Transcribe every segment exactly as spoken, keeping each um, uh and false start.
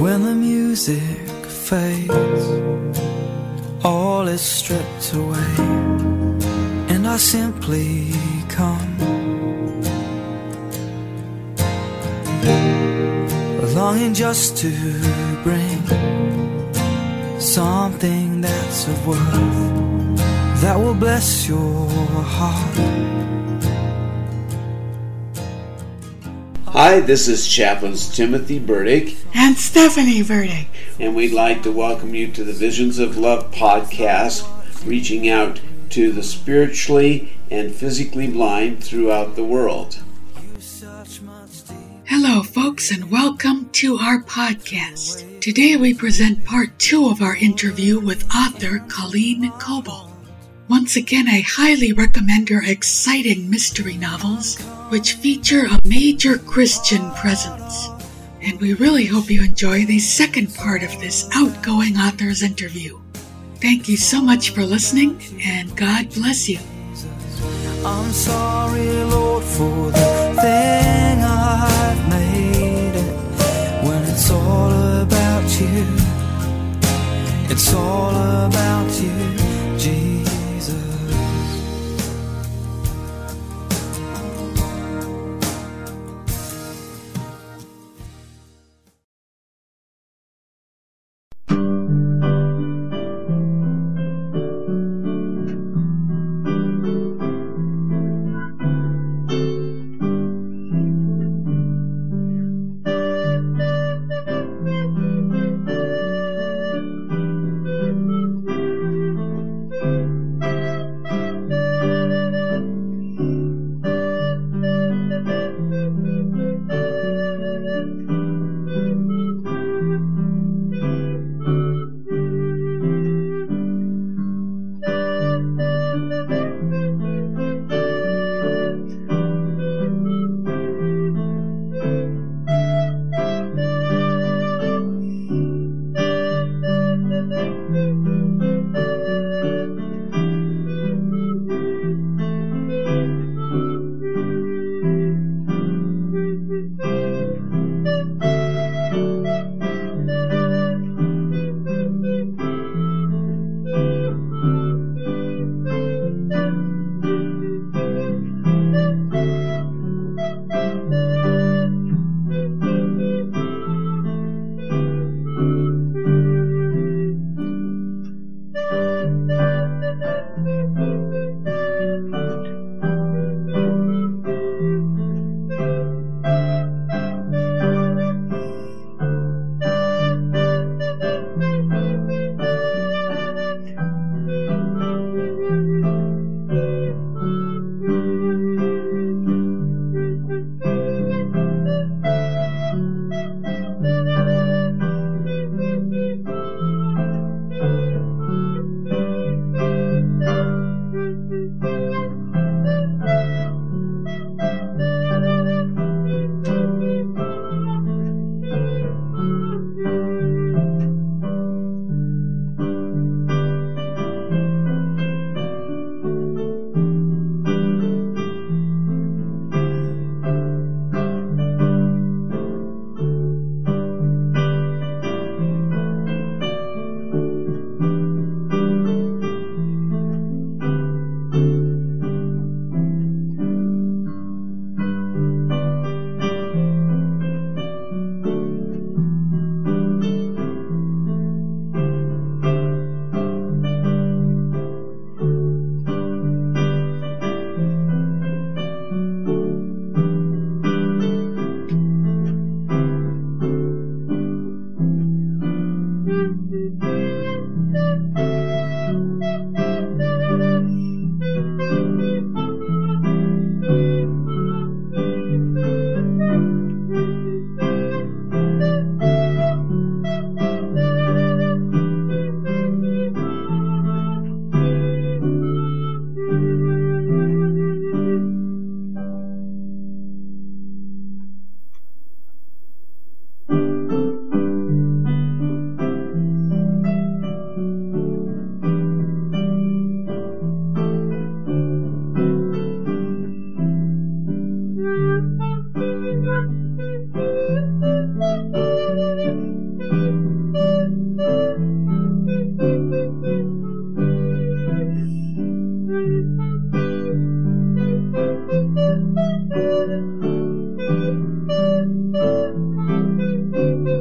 When the music fades, all is stripped away, and I simply come, longing just to bring something that's of worth that will bless your heart. Hi, this is Chaplains Timothy Burdick and Stephanie Burdick, and we'd like to welcome you to the Visions of Love podcast, reaching out to the spiritually and physically blind throughout the world. Hello, folks, and welcome to our podcast. Today we present part two of our interview with author Colleen Coble. Once again, I highly recommend her exciting mystery novels, which feature a major Christian presence. And we really hope you enjoy the second part of this outgoing author's interview. Thank you so much for listening, and God bless you. I'm sorry, Lord, for the thing I've made it. When it's all about you, it's all about you, Jesus.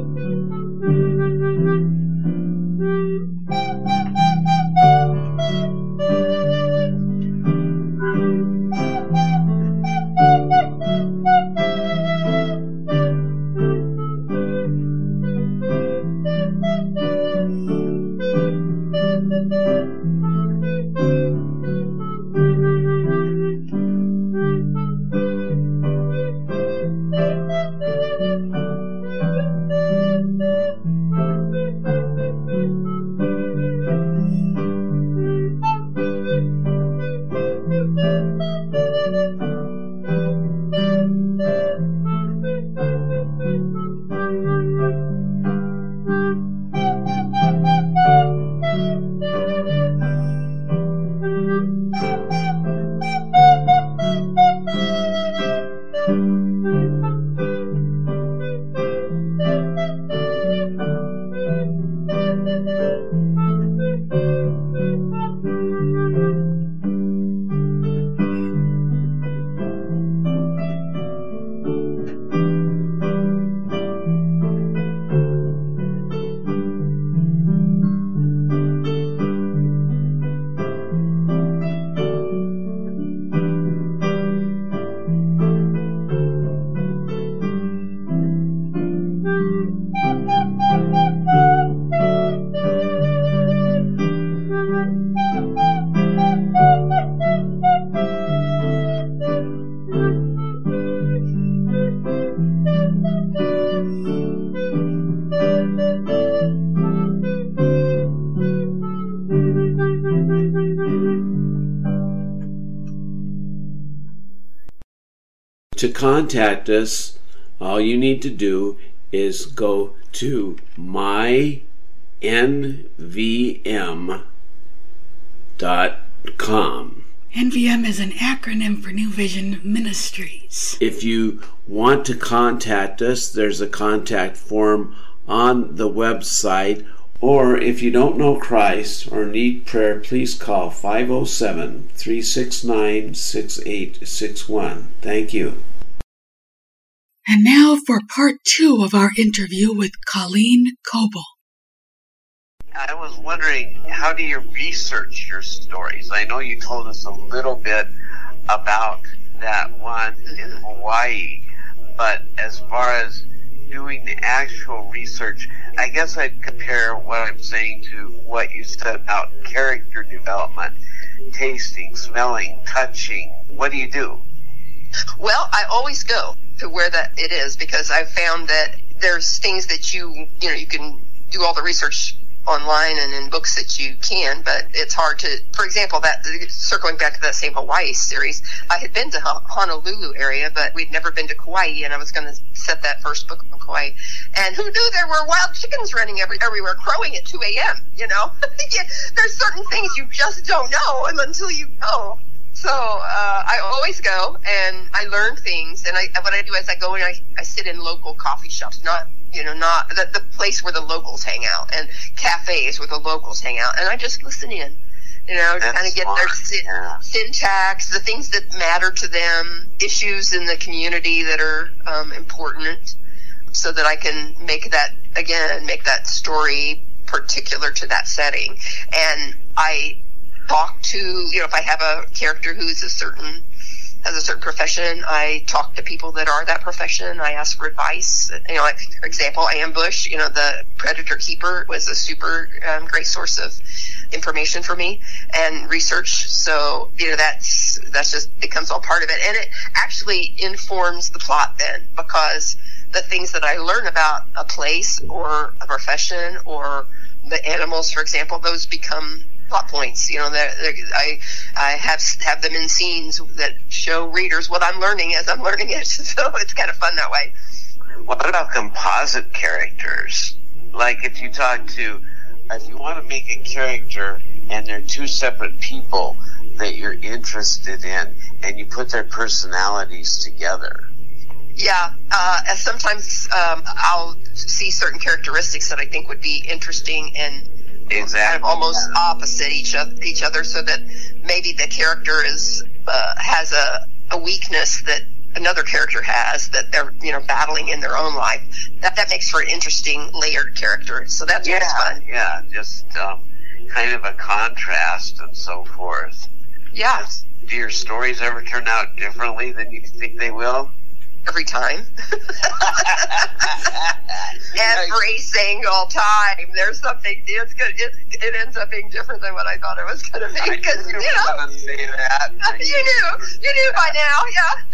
To contact us, all you need to do is go to my N V M dot com. N V M is an acronym for New Vision Ministries. If you want to contact us, there's a contact form on the website. Or if you don't know Christ or need prayer, please call five oh seven, three six nine, six eight six one. Thank you. And now for part two of our interview with Colleen Coble. I was wondering, how do you research your stories? I know you told us a little bit about that one in Hawaii, but as far as doing the actual research, I guess I'd compare what I'm saying to what you said about character development, tasting, smelling, touching. What do you do? Well, I always go to where that it is, because I've found that there's things that you, you know, you can do all the research online and in books that you can, but it's hard to, for example, that circling back to that same Hawaii series, I had been to Honolulu area, but we'd never been to Kauai, and I was going to set that first book on Kauai. And who knew there were wild chickens running every, everywhere, crowing at two a.m., you know? Yeah, there's certain things you just don't know until you know. So uh, I always go, and I learn things, and I, what I do is I go and I, I sit in local coffee shops, not, you know, not the, the place where the locals hang out, and cafes where the locals hang out, and I just listen in, you know, to kind of get their sy- yeah. syntax, the things that matter to them, issues in the community that are um, important, so that I can make that, again, make that story particular to that setting. And I talk to, you know, if I have a character who's a certain, has a certain profession, I talk to people that are that profession. I ask for advice. You know, like, for example, Ambush, you know, the Predator Keeper was a super um, great source of information for me and research. So, you know, that's, that's just becomes all part of it. And it actually informs the plot then, because the things that I learn about a place or a profession or the animals, for example, those become plot points. You know, they're, they're, I I have have them in scenes that show readers what I'm learning as I'm learning it. So it's kind of fun that way. What about composite characters? Like if you talk to, if you want to make a character and they're two separate people that you're interested in, and you put their personalities together. Yeah, uh, and sometimes um, I'll see certain characteristics that I think would be interesting and exactly. kind of almost opposite each other, each other, so that maybe the character is uh, has a, a weakness that another character has that they're, you know, battling in their own life. That that makes for an interesting layered character. So that's yeah, what's fun. Yeah, just um, kind of a contrast and so forth. Yeah. Do your stories ever turn out differently than you think they will? Every time. Every single time. There's something, it's good. It, it ends up being different than what I thought it was going to be. Because, you know. Say that. you knew. You knew by now,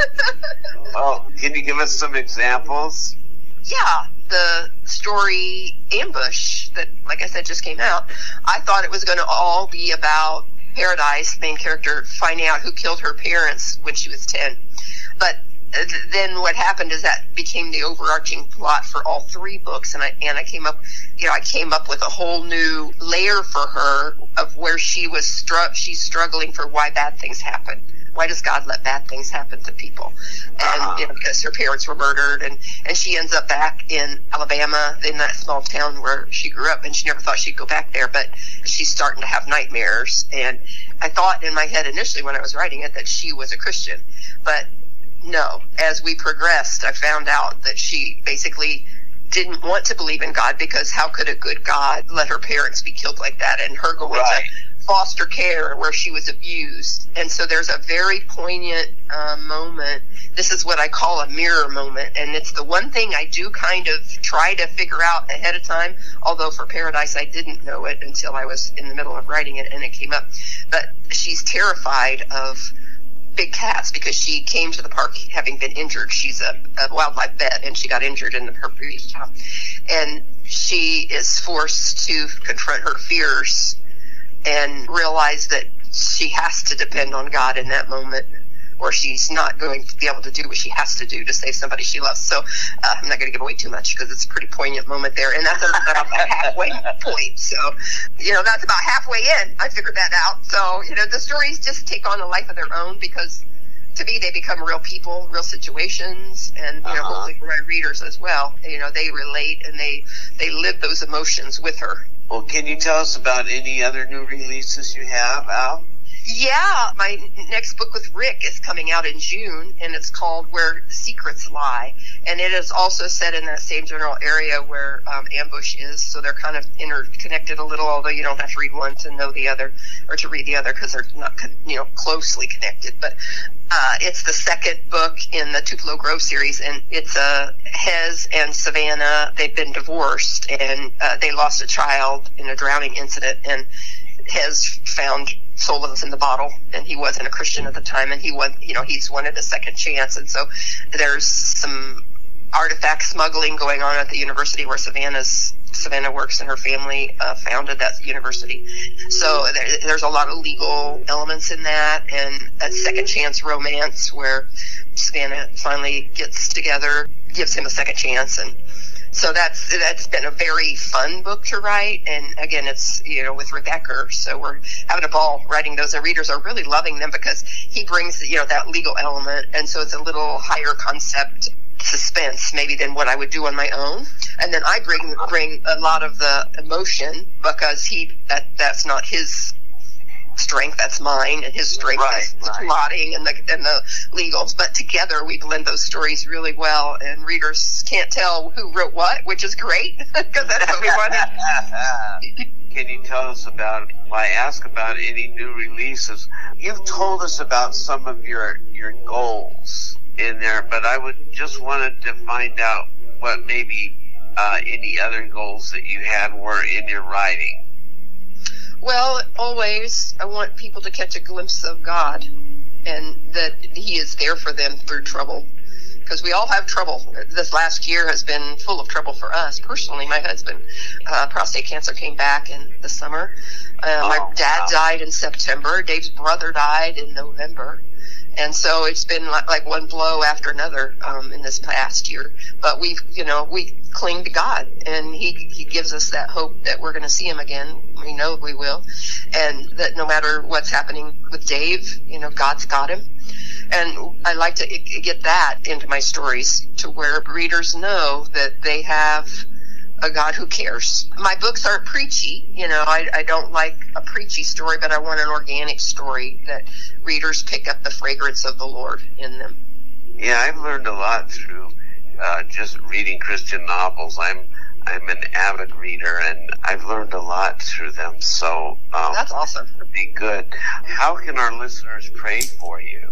yeah. Well, can you give us some examples? Yeah. The story Ambush that, like I said, just came out. I thought it was going to all be about Paradise, main character, finding out who killed her parents when she was ten. But then what happened is that became the overarching plot for all three books, and I and I came up, you know, I came up with a whole new layer for her of where she was str- she's struggling for why bad things happen. Why does God let bad things happen to people? And uh-huh. you know, because her parents were murdered, and and she ends up back in Alabama, in that small town where she grew up, and she never thought she'd go back there, but she's starting to have nightmares. And I thought in my head initially when I was writing it that she was a Christian, but no, as we progressed, I found out that she basically didn't want to believe in God, because how could a good God let her parents be killed like that, and her go right. into foster care where she was abused. And so there's a very poignant uh, moment. This is what I call a mirror moment, and it's the one thing I do kind of try to figure out ahead of time, although for Paradise I didn't know it until I was in the middle of writing it and it came up. But she's terrified of big cats because she came to the park having been injured. She's a, a wildlife vet, and she got injured in her previous job. And she is forced to confront her fears and realize that she has to depend on God in that moment, or she's not going to be able to do what she has to do to save somebody she loves. So uh, I'm not going to give away too much because it's a pretty poignant moment there. And that's about the halfway point. So, you know, that's about halfway in. I figured that out. So, you know, the stories just take on a life of their own because to me they become real people, real situations, and, you know, uh-huh. hopefully for my readers as well. You know, they relate and they, they live those emotions with her. Well, can you tell us about any other new releases you have out? Yeah, my next book with Rick is coming out in June, and it's called Where Secrets Lie. And it is also set in that same general area where um, Ambush is, so they're kind of interconnected a little, although you don't have to read one to know the other, or to read the other, because they're not, you know, closely connected. But uh, it's the second book in the Tupelo Grove series, and it's uh, Hez and Savannah. They've been divorced, and uh, they lost a child in a drowning incident, and Hez found solace in the bottle, and he wasn't a Christian at the time, and he was, you know, he's wanted a second chance. And so there's some artifact smuggling going on at the university where Savannah's Savannah works, and her family uh, founded that university. So there, there's a lot of legal elements in that, and a second chance romance where Savannah finally gets together, gives him a second chance. And so that's that's been a very fun book to write, and again, it's, you know, with Rick Ecker, so we're having a ball writing those, and readers are really loving them because he brings, you know, that legal element, and so it's a little higher concept suspense maybe than what I would do on my own, and then I bring bring a lot of the emotion because he that that's not his strength, that's mine, and his strength right, is the right. plotting and the and the legals. But together we blend those stories really well, and readers can't tell who wrote what, which is great because that's what we wanted. Can you tell us about, well, I ask about any new releases. You've told us about some of your your goals in there, but I would just wanted to find out what maybe uh, any other goals that you had were in your writing. Well, always, I want people to catch a glimpse of God, and that He is there for them through trouble. Because we all have trouble. This last year has been full of trouble for us. Personally, my husband, uh, prostate cancer came back in the summer. Uh, oh, my dad wow. died in September. Dave's brother died in November. And so it's been like, like one blow after another um, in this past year. But we've, you know, we cling to God, and He He gives us that hope that we're going to see Him again. We know we will, and that no matter what's happening with Dave, you know, God's got him. And I like to get that into my stories to where readers know that they have a God who cares. My books aren't preachy, you know, I, I don't like a preachy story, but I want an organic story that readers pick up the fragrance of the Lord in them. Yeah, I've learned a lot through uh, just reading Christian novels. I'm I'm an avid reader, and I've learned a lot through them. So um, That's awesome. It'd be good. How can our listeners pray for you?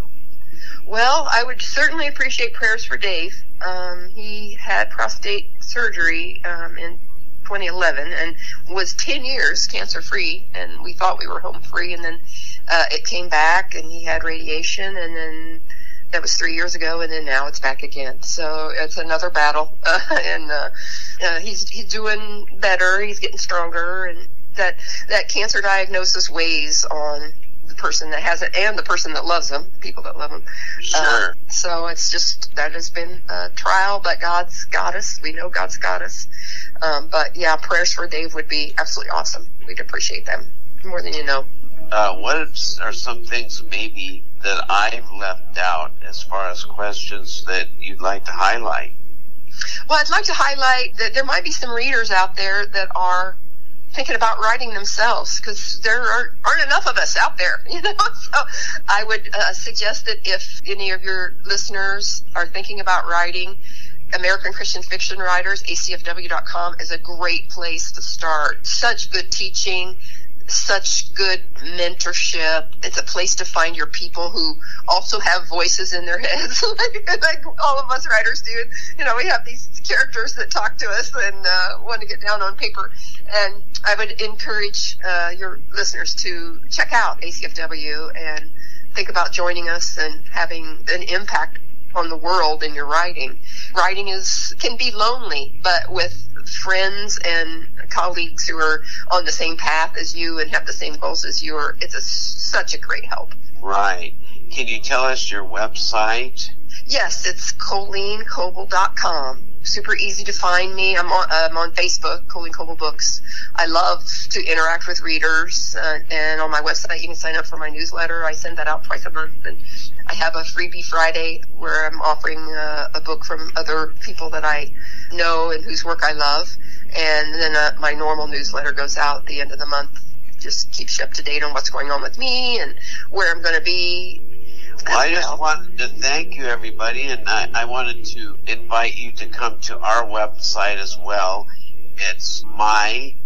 Well, I would certainly appreciate prayers for Dave. Um, he had prostate surgery um, in twenty eleven and was ten years cancer-free, and we thought we were home-free, and then uh, it came back, and he had radiation, and then that was three years ago, and then now it's back again. So it's another battle, uh, and uh, uh, he's he's doing better. He's getting stronger, and that that cancer diagnosis weighs on the person that has it and the person that loves them, people that love them. Sure. Uh, so it's just, that has been a trial, but God's got us. We know God's got us. Um, but yeah, prayers for Dave would be absolutely awesome. We'd appreciate them more than you know. Uh, what are some things maybe that I've left out as far as questions that you'd like to highlight? Well, I'd like to highlight that there might be some readers out there that are thinking about writing themselves, because there are, aren't enough of us out there, you know. So I would uh, suggest that if any of your listeners are thinking about writing, American Christian Fiction Writers, A C F W dot com is a great place to start. Such good teaching, such good mentorship. It's a place to find your people who also have voices in their heads, like, like all of us writers do. You know, we have these characters that talk to us and uh, want to get down on paper. And I would encourage uh, your listeners to check out A C F W and think about joining us and having an impact on the world in your writing. Writing is can be lonely, but with friends and colleagues who are on the same path as you and have the same goals as you, are, it's a, such a great help. Right. Can you tell us your website? Yes, it's Colleen Coble dot com. Super easy to find me. I'm on, I'm on Facebook, Colleen Coble Books. I love to interact with readers, uh, and on my website you can sign up for my newsletter. I send that out twice a month, and I have a Freebie Friday where I'm offering uh, a book from other people that I know and whose work I love. And then uh, my normal newsletter goes out at the end of the month. Just keeps you up to date on what's going on with me and where I'm going to be. Well, I just wanted to thank you, everybody, and I, I wanted to invite you to come to our website as well. It's my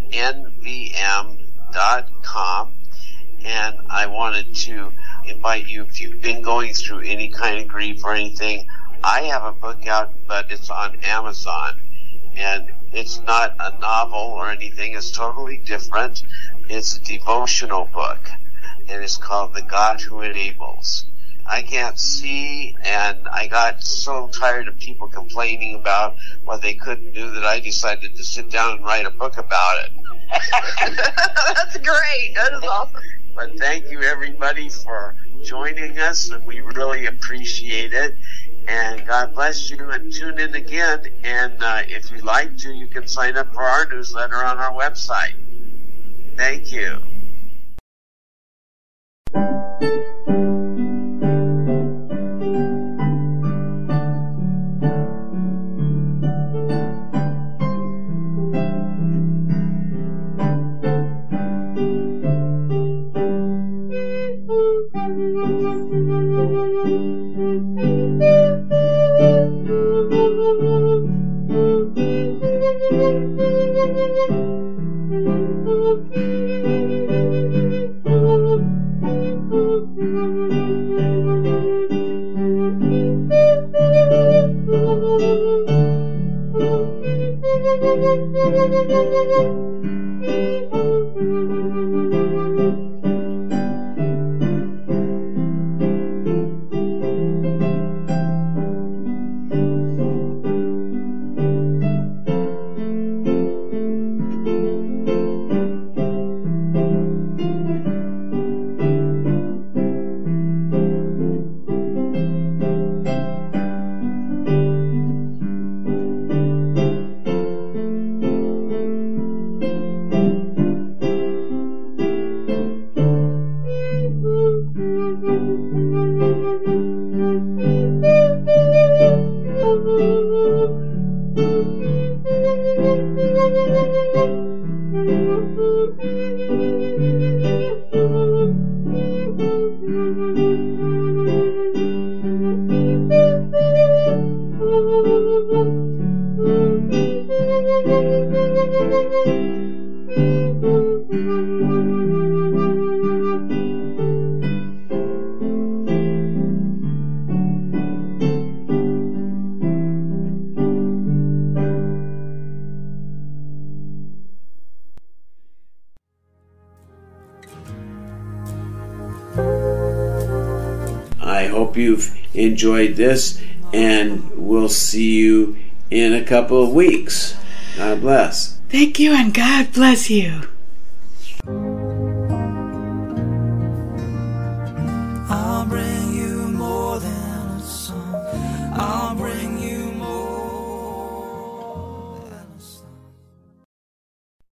N V M dot com, and I wanted to invite you, if you've been going through any kind of grief or anything, I have a book out, but it's on Amazon, and it's not a novel or anything. It's totally different. It's a devotional book, and it's called The God Who Enables. I can't see, and I got so tired of people complaining about what they couldn't do that I decided to sit down and write a book about it. That's great. That is awesome. But thank you, everybody, for joining us, and we really appreciate it. And God bless you, and tune in again. And uh, if you'd like to, you can sign up for our newsletter on our website. Thank you. I hope you've enjoyed this, and we'll see you in a couple of weeks. God bless. Thank you, and God bless you.